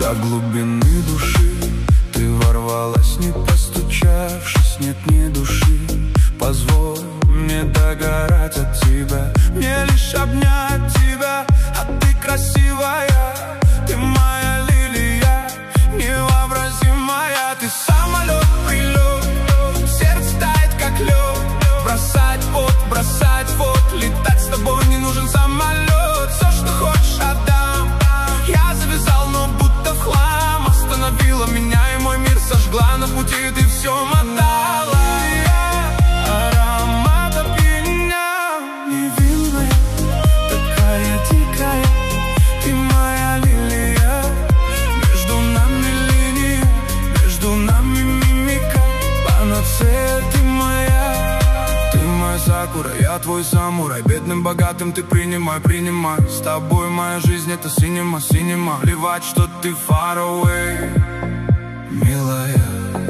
До глубины души ты ворвалась, не постучавшись, нет ни души. Позволь мне догорать от тебя, мне лишь обнять тебя. А ты красивая, ты моя лилия, невообразимая. Ты самолет, прилет, сердце тает как лед. Бросать вот, летать с тобой не нужен самолет. Все, что хочешь, отдам. Я завязал, но будто в хлам. Остановила меня и мой мир сожгла. На пути ты все мотала. Аромат опьянял, невинная, такая дикая. Ты моя лилия, между нами линия, между нами мимика. Панацея ты моя, ты моя сакура, я твой самурай. Бедным, богатым ты принимай, принимай. С тобой моя жизнь это синема, синема. Плевать, что ты far away, милая.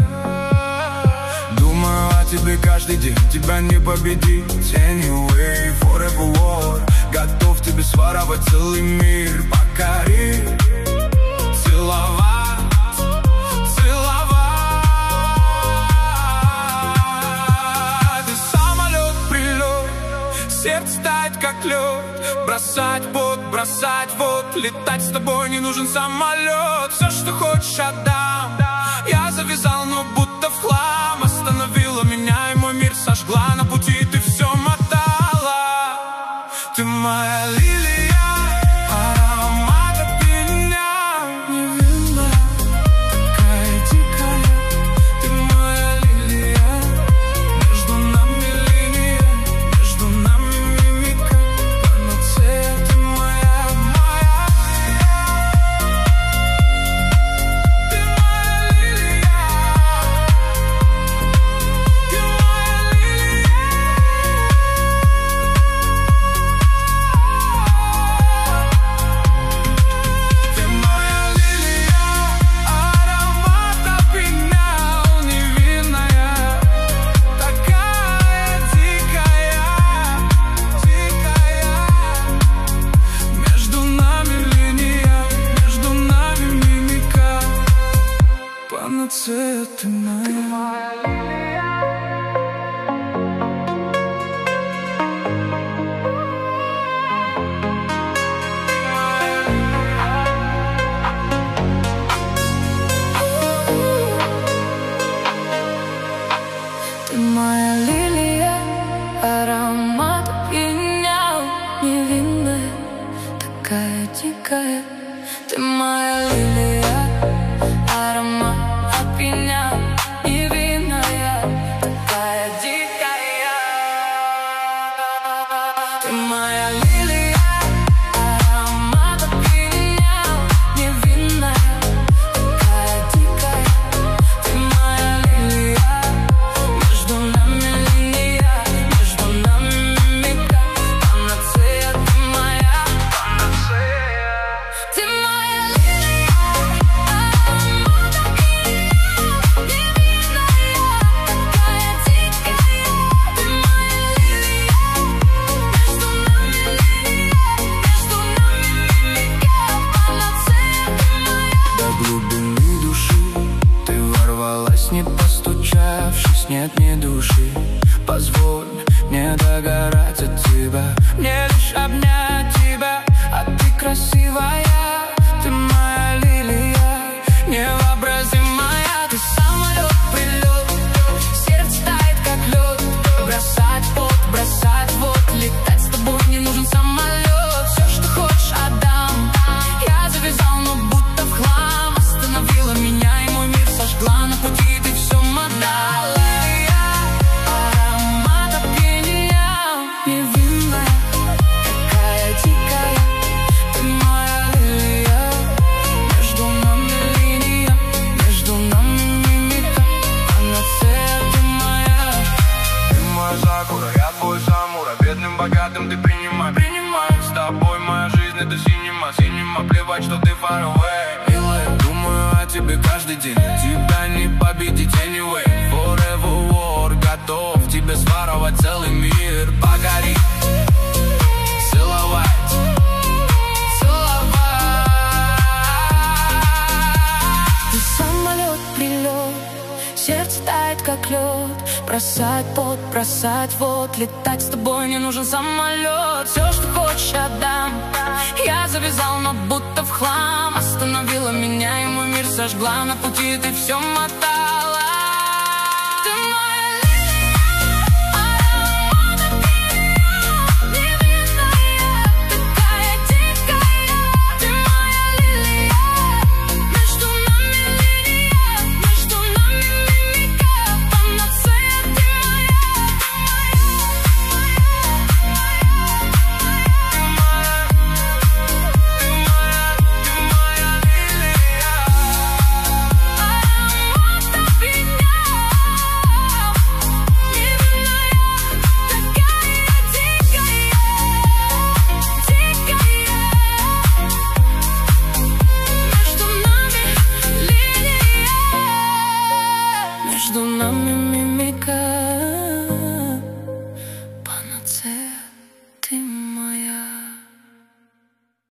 Думаю о тебе каждый день, тебя не победить. Anyway, forever war. Готов тебе своровать целый мир, покорить, целовать, целовать. Ты самолет, прилет, сердце тает как лед. Бросать вот, летать с тобой не нужен самолет. Все, что хочешь, отдам. Я завязал, но будто в хлам. Остановила меня и мой мир сожгла. На пути ты все мотала. Ты моя лилия, аромат опьянял, невинная, такая дикая. Ты моя лилия, между нами линия, между нами мимика. Панацея ты моя, моя. Ты моя лилия, ты моя лилия. Ты моя лилия, аромат опьянял, невинная, такая дикая, дикая. Между нами линия, между нами мимика. Панацея ты моя. Ты моя лилия, аромат опьянял, невинная, такая дикая. Ты моя лилия, аромат опьянял, невинная, такая дикая. Ты моя лилия, аромат опьянял, невинная, такая дикая. Ты моя лилия, между нами линия, между нами мимика. Панацея ты моя, панацея. Ты моя лилия, аромат опьянял, невинная, такая дикая. Ты моя лилия, между нами линия, между нами мимика. Панацея ты моя. До глубины души ты ворвалась, не постучавшись, нет ни души. Позволь мне догорать от тебя, мне лишь обнять тебя. А ты красивая, ты моя лилия, невообразимая. Ты самолет, прилет, сердце тает как лед. Бросать вот, летать с тобой не нужен самолет. Все, что хочешь, отдам. Я завязал, но будто в хлам. Остановила меня и мой мир сожгла. На пути ты все мотала. Аромат опьянял, невинная, такая дикая. Ты моя лилия, между нами линия, между нами мимика. Панацея ты моя. Ты моя сакура, я твой самурай. Бедным, богатым ты принимай, принимай. С тобой моя жизнь это синема, синема. Плевать, что ты far away, милая. Думаю о тебе каждый день, тебя не победить anyway. Forever war, готов тебе своровать целый мир, покорить, целовать, целовать. тает как лед. Бросать пот, бросать вот. Летать с тобой не нужен самолет. Все, что хочешь, отдам. Я завязал, но будто в хлам. Остановила меня, и мой мир сожгла. На пути ты все мотал.